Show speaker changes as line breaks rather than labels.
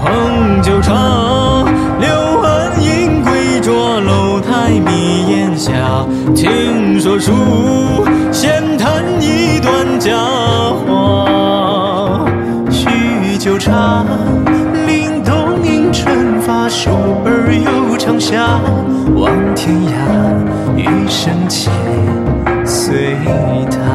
烹酒茶，刘安隐归坐楼台密檐下，听说书闲谈一段佳话。叙旧茶，灵动迎春发，手儿又长下，望天涯，余生且随他。